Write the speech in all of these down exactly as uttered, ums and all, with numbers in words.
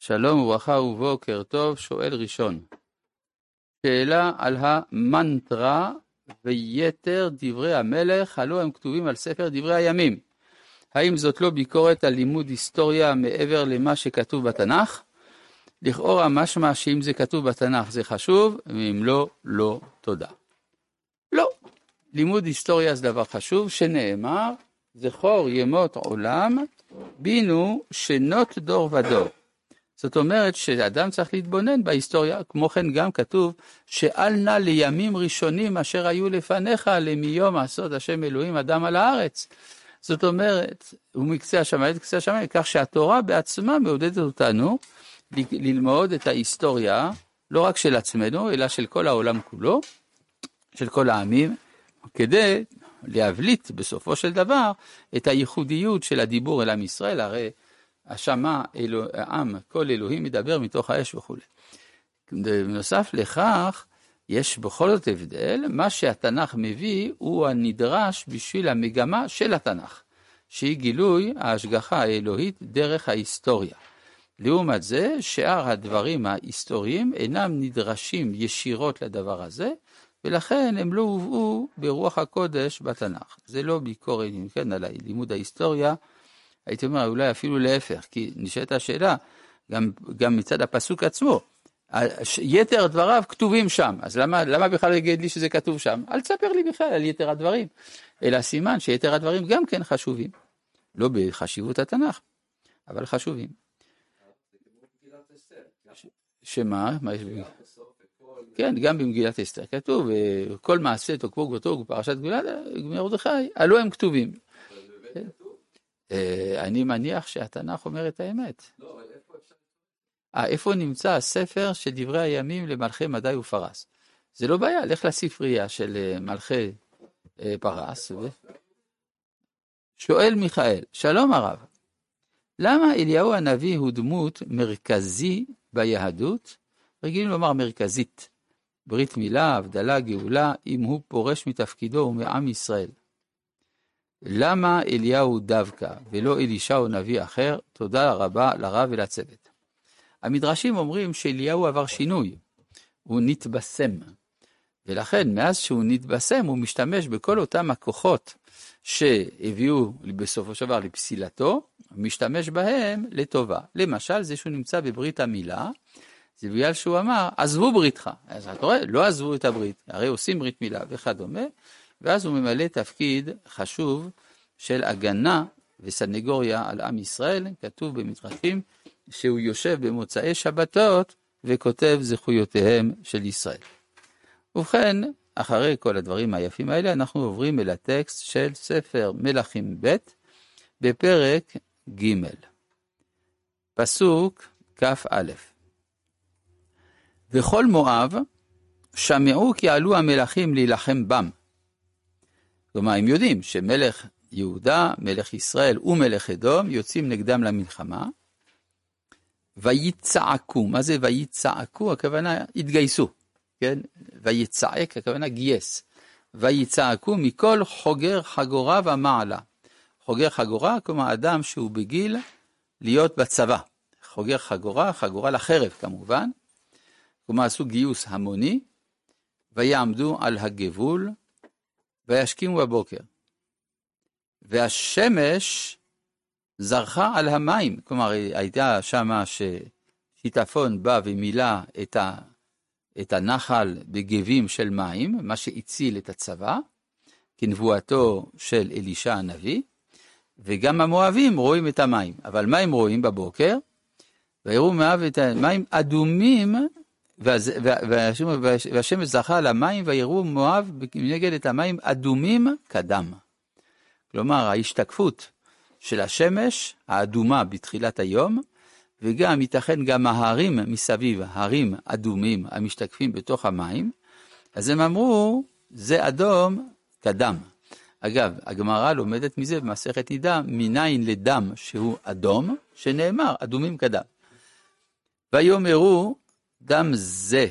שלום וברכה ובוקר טוב. שואל ראשון, שאלה על המנטרה ויתר דברי המלך, הלא הם כתובים על ספר דברי הימים. האם זאת לא ביקורת על לימוד היסטוריה מעבר למה שכתוב בתנ"ך? לכאורה משמע שאם זה כתוב בתנ"ך זה חשוב, ואם לא, לא תודה. לא, לימוד היסטוריה זה דבר חשוב, שנאמר, זכור ימות עולם, בינו שנות דור ודור. זאת אומרת שאדם צריך להתבונן בהיסטוריה, כמו כן גם כתוב, שאל נא לימים ראשונים אשר היו לפניך, למיום עשות השם אלוהים אדם על הארץ. זאת אומרת, הוא מקצה השמיים עד קצה השמיים, כך שהתורה בעצמה מעודדת אותנו ללמוד את ההיסטוריה, לא רק של עצמנו, אלא של כל העולם כולו, של כל העמים, כדי להבליט בסופו של דבר את הייחודיות של הדיבור אל עם ישראל, הרי השמה אלו, העם, כל אלוהים מדבר מתוך האש וכו'. בנוסף לכך, יש בכל זאת הבדל, מה שהתנ"ך מביא הוא הנדרש בשביל המגמה של התנ"ך, שהיא גילוי ההשגחה האלוהית דרך ההיסטוריה. לעומת זה, שאר הדברים ההיסטוריים אינם נדרשים ישירות לדבר הזה, ולכן הם לא הובאו ברוח הקודש בתנ"ך. זה לא ביקורת, כן, על לימוד ההיסטוריה, הייתי אומר, אולי אפילו להפך, כי נשאלת השאלה, גם, גם מצד הפסוק עצמו, יתר דבריו כתובים שם, אז למה, למה בכלל יגיד לי שזה כתוב שם? אל תספר לי בכלל על יתר הדברים, אלא סימן שיתר הדברים גם כן חשובים, לא בחשיבות התנ"ך, אבל חשובים. שמה? מה יש בגלל? כן, גם במגילת אסתר כתוב, כל מעשה תוקפו גותו בפרשת גאולה, מרדכי, הלא הם כתובים. אני מניח שהתנ"ך אומר את האמת. איפה נמצא הספר של דברי הימים למלכי מדי ופרס? זה לא בעיה, לך לספרייה של מלכי פרס. שואל מיכאל, שלום הרב, למה אליהו הנביא הוא דמות מרכזי ביהדות? רגילים לומר מרכזית, ברית מילה, הבדלה, גאולה, אם הוא פורש מתפקידו ומעם ישראל. למה אליהו דווקא ולא אלישע או נביא אחר? תודה רבה לרב ולצוות. המדרשים אומרים שאליהו עבר שינוי, הוא נתבשם, ולכן מאז שהוא נתבשם הוא משתמש בכל אותם הכוחות שהביאו בסופו של דבר לפסילתו, משתמש בהם לטובה. למשל זה שהוא נמצא בברית המילה, זה בגלל שהוא אמר עזבו בריתך, אז אתה רואה, לא עזבו את הברית, הרי עושים ברית מילה וכדומה, ואז הוא ממלא תפקיד חשוב של הגנה וסנגוריה על עם ישראל, כתוב במדרשים שהוא יושב במוצאי שבתות וכותב זכויותיהם של ישראל. ובכן, אחרי כל הדברים היפים האלה, אנחנו עוברים אל הטקסט של ספר מלכים ב' בפרק ג' פסוק כ"א. וכל מואב שמעו כי עלו המלכים להילחם בם. כלומר, הם יודעים שמלך יהודה, מלך ישראל ומלך אדום יוצאים נגדם למלחמה, ויצעקו. מה זה ויצעקו? הכוונה התגייסו, כן? ויצעק, הכוונה גייס. ויצעקו מכל חוגר חגורה ומעלה. חוגר חגורה, כלומר אדם שהוא בגיל להיות בצבא. חוגר חגורה, חגורה לחרב כמובן. כלומר עשו גיוס המוני, ויעמדו על הגבול, וישכימו בבוקר. והשמש זרחה על המים, כלומר הייתה שמה ששיטפון בא ומילא את, ה, את הנחל בגבים של מים, מה שהציל את הצבא, כנבואתו של אלישע הנביא, וגם המואבים רואים את המים, אבל מה הם רואים בבוקר? ויראו מאב את המים אדומים, והשמש זרחה על המים, ויראו מואב נגד את המים אדומים כדם. כלומר, ההשתקפות של השמש האדומה בתחילת היום, וגם ייתכן גם ההרים מסביב, הרים אדומים המשתקפים בתוך המים, אז הם אמרו, זה אדום כדם. אגב, הגמרא לומדת מזה במסכת נידה, מניין לדם שהוא אדום, שנאמר אדומים כדם. ויאמרו, דם זה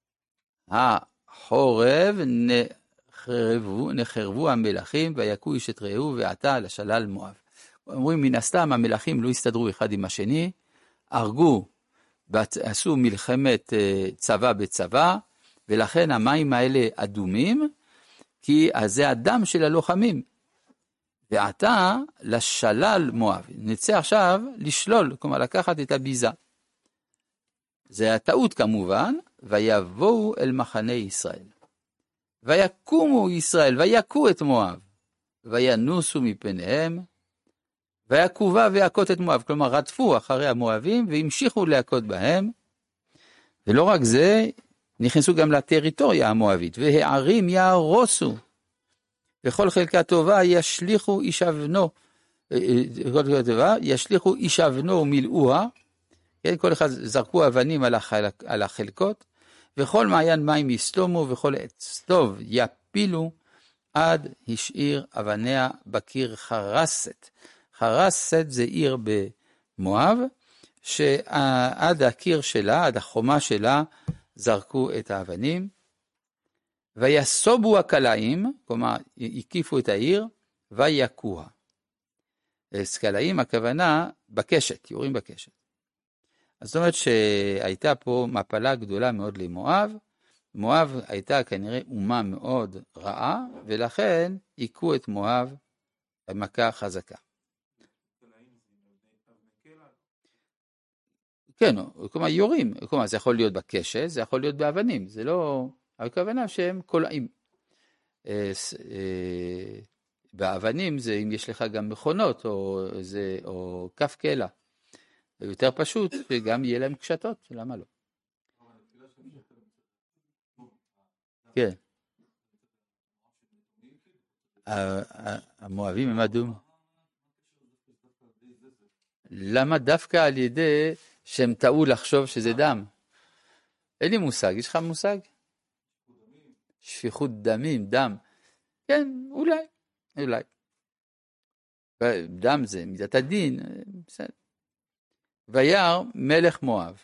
החורב נחרבו, נחרבו המלכים ויקו איש את רעהו ועתה לשלל מואב. אומרים מן הסתם המלכים לא הסתדרו אחד עם השני, הרגו ועשו מלחמת צבא בצבא, ולכן המים האלה אדומים, כי זה הדם של הלוחמים. ועתה לשלל מואב. נצא עכשיו לשלול, כלומר לקחת את הביזה. זה הטעות כמובן, ויבואו אל מחנה ישראל. ויקומו ישראל, ויקו את מואב, וינוסו מפניהם, ויקובה ויכות את מואב. כלומר רדפו אחרי המואבים, והמשיכו להכות בהם. ולא רק זה, נכנסו גם לטריטוריה המואבית, והערים יהרוסו. וכל חלקה טובה ישליחו איש אבנו, כל חלקה טובה ישליחו איש אבנו ומילאוה, כן, כל אחד זרקו אבנים על, החלק, על החלקות, וכל מעיין מים יסתומו, וכל עץ טוב יפילו, עד השאיר אבניה בקיר חרסת. חרסת זה עיר במואב, שעד הקיר שלה, עד החומה שלה, זרקו את האבנים, ויסובו הקלעים, כלומר, הקיפו את העיר, ויקוה. סקלעים, הכוונה בקשת, יורים בקשת. אז זאת אומרת שהייתה פה מפלה גדולה מאוד למואב, מואב הייתה כנראה אומה מאוד רעה, ולכן הכו את מואב במכה חזקה. כן, כלומר יורים, כלומר זה יכול להיות בקשת, זה יכול להיות באבנים, זה לא... הכוונה שהם קולעים. באבנים זה אם יש לך גם מכונות או, זה, או כף קלע. זה יותר פשוט וגם יהיה להם קשתות, למה לא? כן. המואבים הם אדום. למה דווקא על ידי שהם טעו לחשוב שזה דם? אין לי מושג, יש לך מושג? שפיכות דמים, דם. כן, אולי, אולי. דם זה מידת הדין, בסדר. וירא מלך מואב.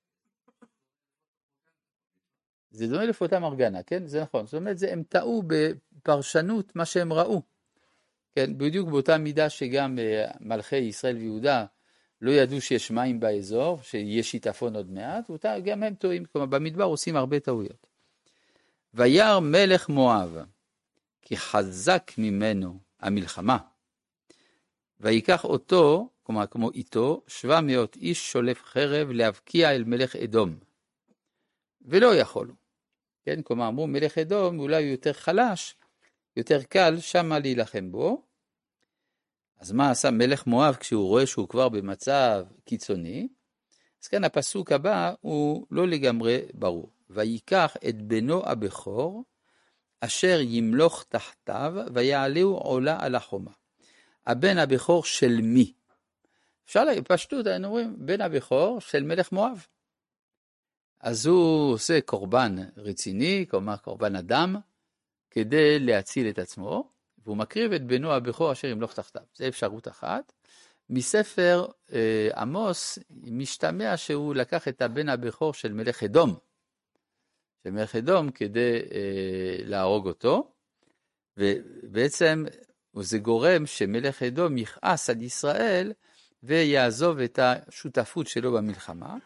זה דומה לפותם ארגנה, כן? זה נכון. זאת אומרת, זה, הם טעו בפרשנות מה שהם ראו. כן, בדיוק באותה מידה שגם מלכי ישראל ויהודה לא ידעו שיש מים באזור, שיש שיטפון עוד מעט, וגם הם טועים, כלומר במדבר עושים הרבה טעויות. וירא מלך מואב, כי חזק ממנו המלחמה, ויקח אותו, כלומר כמו איתו, שבע מאות איש שולף חרב להבקיע אל מלך אדום, ולא יכולו. כן, כלומר אמרו מלך אדום אולי הוא יותר חלש, יותר קל שמה להילחם בו. אז מה עשה מלך מואב כשהוא רואה שהוא כבר במצב קיצוני? אז כאן הפסוק הבא הוא לא לגמרי ברור. ויקח את בנו הבכור, אשר ימלוך תחתיו, ויעלהו עולה על החומה. הבן הבכור של מי? אפשר להגיד, פשטות, אנחנו אומרים, בן הבכור של מלך מואב. אז הוא עושה קורבן רציני, כלומר קורבן אדם, כדי להציל את עצמו, והוא מקריב את בנו הבכור אשר ימלוך תחתיו. זה אפשרות אחת. מספר אה, עמוס משתמע שהוא לקח את הבן הבכור של מלך אדום, של מלך אדום כדי אה, להרוג אותו, ובעצם זה גורם שמלך אדום יכעס על ישראל ויעזוב את השותפות שלו במלחמה.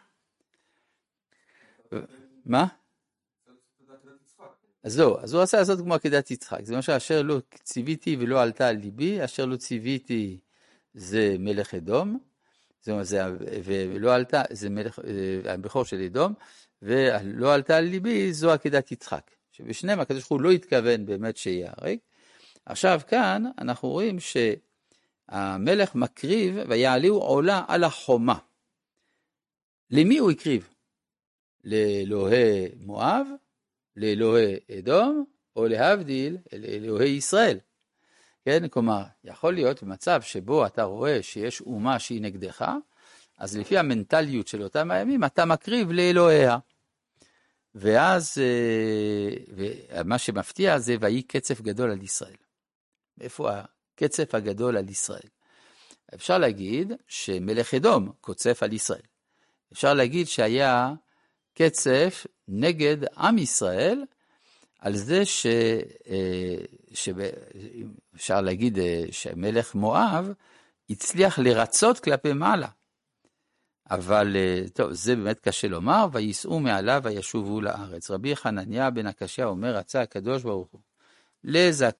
מה? אז לא, אז הוא עשה לעשות כמו עקדת יצחק, זה משהו אשר לא ציוויתי ולא עלתה על ליבי, אשר לא ציוויתי זה מלך אדום, זה, זה, ולא עלתה, זה מלך, הבכור של אדום, ולא עלתה על ליבי זו עקדת יצחק, שבשניהם הקדוש ברוך הוא לא התכוון באמת שיהרג. עכשיו כאן אנחנו רואים שהמלך מקריב ויעלהו עולה על החומה. למי הוא הקריב? לאלוהי מואב, לאלוהי אדום, או להבדיל, לאלוהי ישראל. כן, כלומר, יכול להיות במצב שבו אתה רואה שיש אומה שהיא נגדך, אז לפי המנטליות של אותם הימים, אתה מקריב לאלוהיה. ואז, ומה שמפתיע זה, ויהי קצף גדול על ישראל. איפה הקצף הגדול על ישראל? אפשר להגיד שמלך אדום קוצף על ישראל. אפשר להגיד שהיה קצף נגד עם ישראל, על זה ש... אפשר להגיד שמלך מואב הצליח לרצות כלפי מעלה. אבל טוב, זה באמת קשה לומר, וייסעו מעליו וישובו לארץ. רבי חנניה בן הקשיא אומר, רצה הקדוש ברוך הוא לזכה